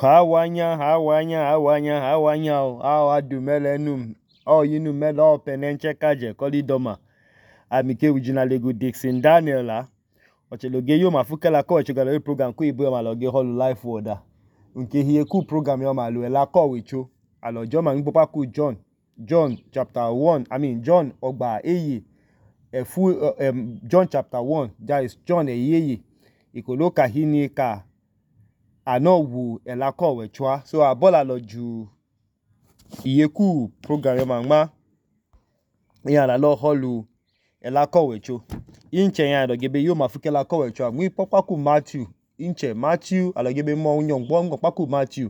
Hawanya, adumelenum, yinu melo penenche kaje, kolidoma. Amike ujina lego Dixon Daniel la. Ocheloge yo mafuke la ko chegalo program ko ibo ma loge hall life order. Nke hiye ku program yo ma lo la ko wecho. Alojo ma ngbo pa ku John chapter 1, John ogba eye. John chapter 1, that is John eyeye. Ikoloka hini ka anowu elako wechwa. So abola loju iyeku program yo ma ya la lo holu elako wecho. Inche ya adogebe yo mafuke lako wechwa. Mwi popaku Matthew alogebe mo unyon paku Matthew.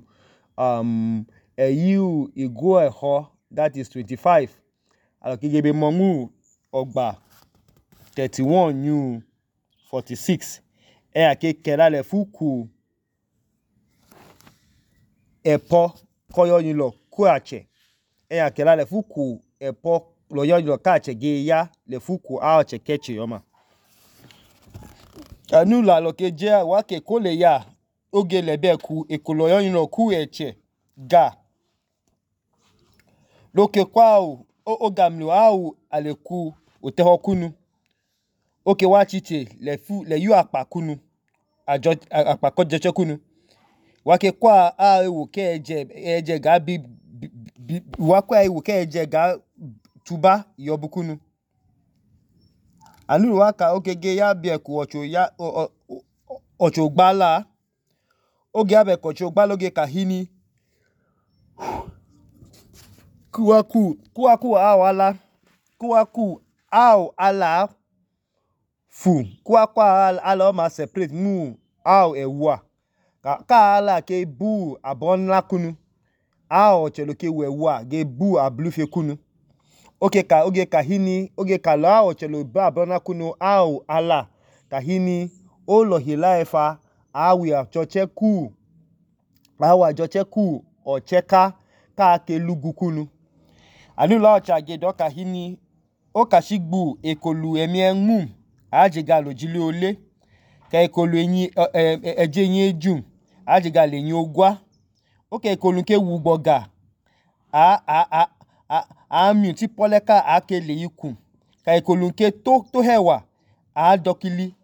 Eyu igwe ho, that is 25. Alogebe mo mu ogba 31 new 46. Ake kelale fuku epo koyo nilo kuache. Kelale fuku epo loyo nilo kache ge ya le fuku ache keche yoma. Anu la loke je wake kole ya oge lebe ku ekoloyo nilo ku eche ga. Loke kwa ogamlo au aleku otehokunu. Oke wachiche le yu akpakunu. Akpakojeche kunu. Wake kwa ewu ke eje ga wakwa ewu ke eje ga tuba yobukunu. Anu waka okege ya bieku ocho gbala. Oge abeku ocho gbala oge kahini. Kuwaku au ala fu. Kuwaku ala o ma separate mu au ewa. Ka ala ke bu abonla kunu. Ao cheloke wewa ge bu ablufe kunu. Oge kahini, oge kala ao chelo bu abonla kunu au ala kahini olo hilaifa awi ajoche ku ocheka ka ke lugu kunu. Anula ochage do kahini o kashigbu ekolu emienmum ajiga lojili ole ka ekolu eje yin ejum ajiga le yin ogwa. Oke ekolu ke wugboga mi ti poleka akele ikun ka ekolu ke to hewa adokili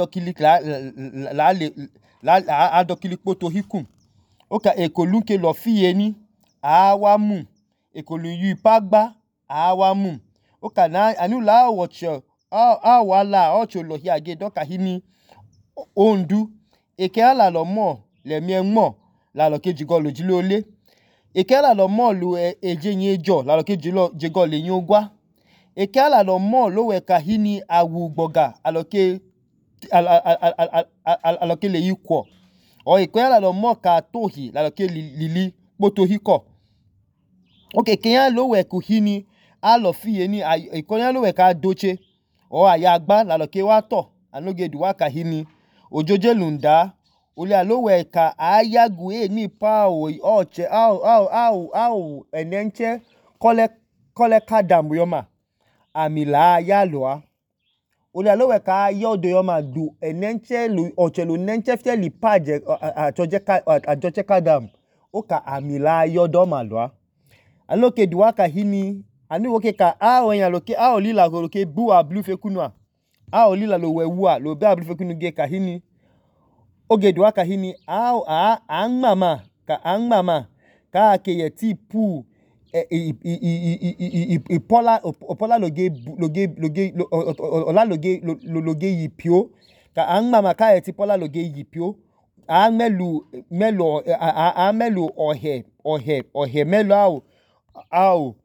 adokili poto hikun. Oka ekolu ke lo fiye ni awamu ekolu yu pagba awamu. Oka na anula ocho awala ocho lo hi age do kahini ondu eke ala lo mo le mi enmo la lo keji go lojile ole. Eke ala lo mo lu eje yin ejo la lo keji je go le yin ogwa. Eke ala lo mo lo we kahini awu gboga aloke le yikwo. O eke ala lo mo ka tohi la lo ke lili poto hiko. Oke kenya lo we kuhini alo fiye ni ikonya lo we ka doche o ayagba la lo ke wa to anoge duwa kahini ojoje lunda ole alowe ka ayagu ni pa oche enenche kole kadam yoma amila yaloa. Ole alowe ka yodo yoma du enenche oche lo nenche fieli paje ajoche kadam oka amila yodo malwa. Aloke duwa kahini anu woke ka onya loke lila loke bu ablufe kunwa. Lila lo wewa lo be ablufe kunu ge kahini. Oge duwa kahini angmama ka akeye ti pu opola loge yipio ka angmama ka ti pola loge yipio melu ohe melu au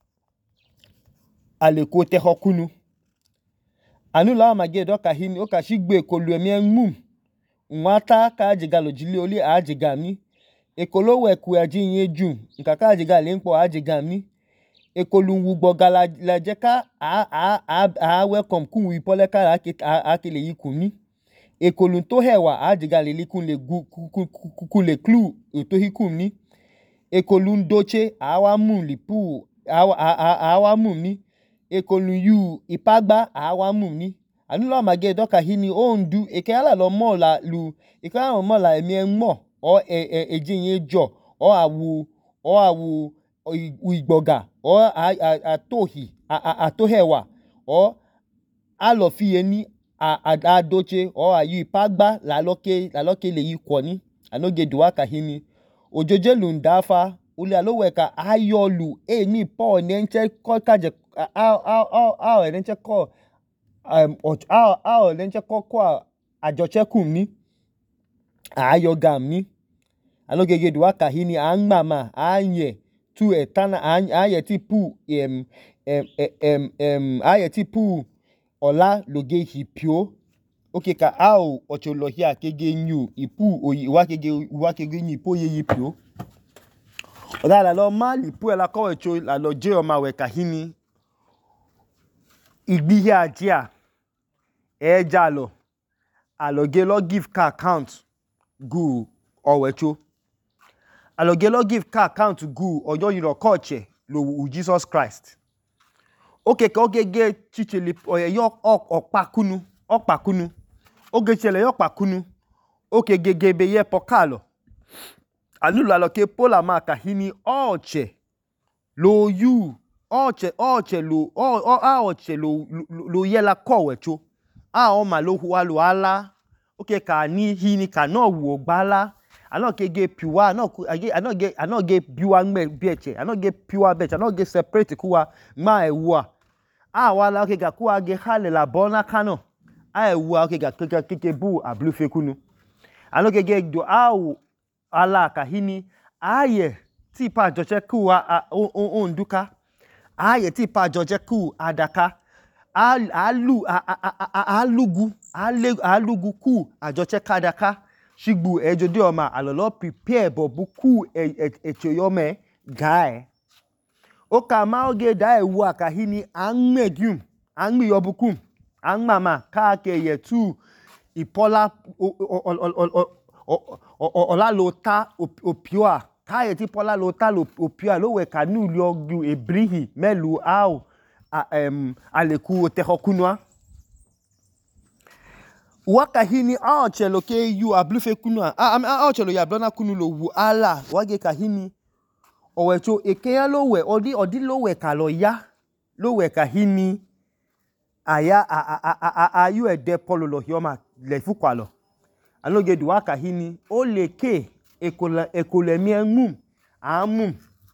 aleko tehokunu. Anula mage do kahini o ka shigbe ekolu emienmum nwata ka ajiga lojili oli ajiga mi ekolo weku aji yin ejum nka ka ajiga le npo ajiga mi ekolu wugboga la je ka welcome kun wi poleka akele yikun mi ekolu to hewa ajiga le likun le clue to hikun mi ekolu ndoche awamu lipu awamu mi ekolu yu ipagba awamu mi. Anula mage do kahini ondu eke ala lo mo la lu eke ala mo la emi enmo or ejinye jo or awu igboga or atohi atohewa or alofiye ni adoche or ayu ipagba laloke le yikwoni anoge duaka hini ojoje lundafa ule aloweka ayolu ni po nenche kokaje nenche ko nenche kwa ajochekum ni ayogam ni anogege duaka hini angmama anye tu etana anye tipu anye tipu ola loge hipio oke ka ao ocholohia kege nyu ipu wakege nyu ipo ye hipio oda la lo mali pu ela ko echo la lo je o ma we ka hini igbihe ajia ejalo aloge lo give ka account gu owecho aloge lo give ka account gu ojo yiro koche lo Jesus Christ oke ka ogege chichele yo okpakunu oge chele yo okpakunu oke gegebe ye pokalo anulu aloke pola ma ka hini oche lo yu oche lo yela kowecho o ma lo huwa lo ala oke ka ni hini ka no wo gbala anoke ge piwa anoge biwa ngbe bieche anoge piwa beche anoge separate kuwa ma ewa wala oke ga kuwa ge hale la bona kano ewa oke ga keke bu ablu fekunu anoge ge do ala ka hini aye ti pa joche kuwa onduka aye ti pa joche ku adaka alugu ku ajoche kadaka shigbu ejode oma alolo prepare bobu ku echoyome guy oka ma oge da ewu aka hini anmedium anmi yobukum anmama ka ke yetu ipola ola lota opioa ka yeti pola lota opioa lo we kanu liogu ebrihi melu aleku tehokunwa waka hini chelo ke yu ablufe kunwa chelo ya blona kunu lo wu ala wage ka hini owecho ekeya lo we odi lo we ka lo ya lo we ka hini aya ayu ede polo lo hioma le fukwalo anoge du waka hini o leke ekole mi enmum amum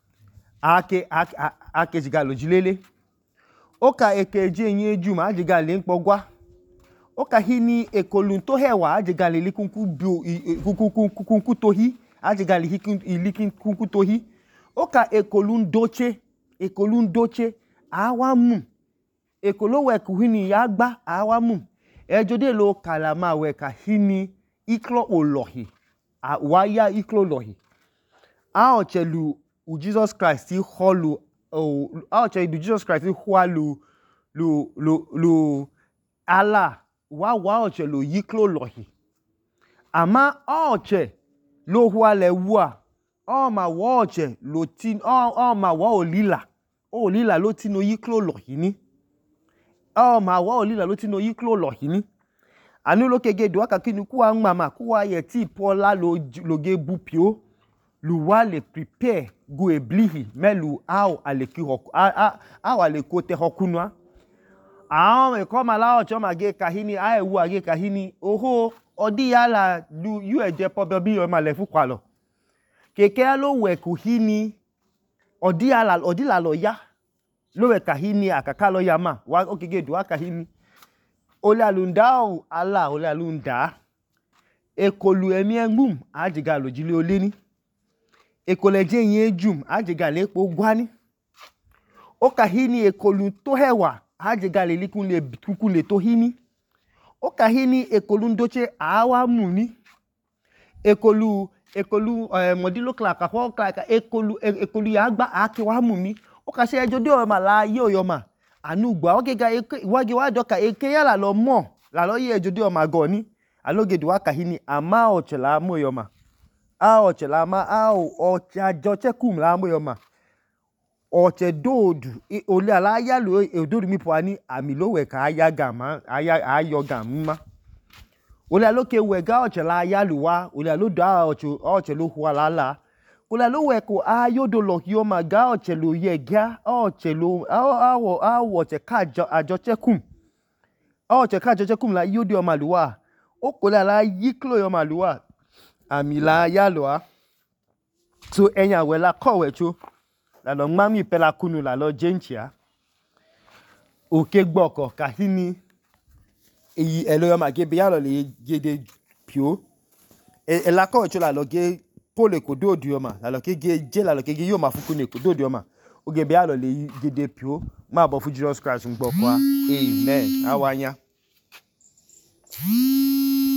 ake jigalo jilele oka ekeje yin eju ma jigale npogwa oka hini ekolun to hewa ajigale likunku bio kunku tohi ajigale ilikin kunku tohi oka ekolun doche awamu ekolo we kuhini yagba awamu ejode lo kalama we ka hini iklo olohi waya iklo lohi ochelu Jesus Christ holu ochelu Jesus Christ hwalu lu ala wa ochelu yiklo lohi ama oche lo hwale wa ma wa oche lo tin ma wa olila lo tin yiklo lohi ni ma wa olila lo tin yiklo lohi ni anu lo kege do aka kinu kuwa mama kuwa ye ti pola loge bupio luwa le prepare go eblihi melu aleku te hokunwa me koma la ocho mage kahini ewu age kahini oho odi yala yu eje pobe bi o ma le fukwalo keke lo we kuhini odi la lo ya lo we kahini akaka lo ya ma wa okege do aka hini ole alunda ekolu emi engum ajiga lojile oleni ekoleje yin ejum ajiga lepo gwani oka hini ekolu to hewa ajiga le likun le kukun le to hini oka hini ekolu ndoche awamu ni ekolu modilo klaka ho klaka ekolu ya agba akewamu ni oka se ejode o ma la ye oyoma anugba ogega wage wa doka yala lo mo la lo ye ejode o ma goni aloge du waka hini ama ochela moyoma ochela ma ocha jochekum la moyoma oche dodu ole ala ya lo edodu mi po ani ami lo we ka aya gama ayo gama ole aloke wega ochela yaluwa ole aloda ochelo hualala ole aloweko ayodo lokyo maga ochelo yega ochelo awo cheka ajochekum cheka ajochekum la yodi omaluwa okole la yiklo yomaluwa amila yaloa so enya wela kowecho la lo mami pela kunu la lo jenchia oke gboko kahini eyi elo yo mage be yalo le gede pio la kowecho la lo ge pole kodo dioma la lo ke ge je la lo ke ge yo mafukune kodo dioma oge be yalo le gede pio ma bo fu Jesus Christ ngbokwa amen awanya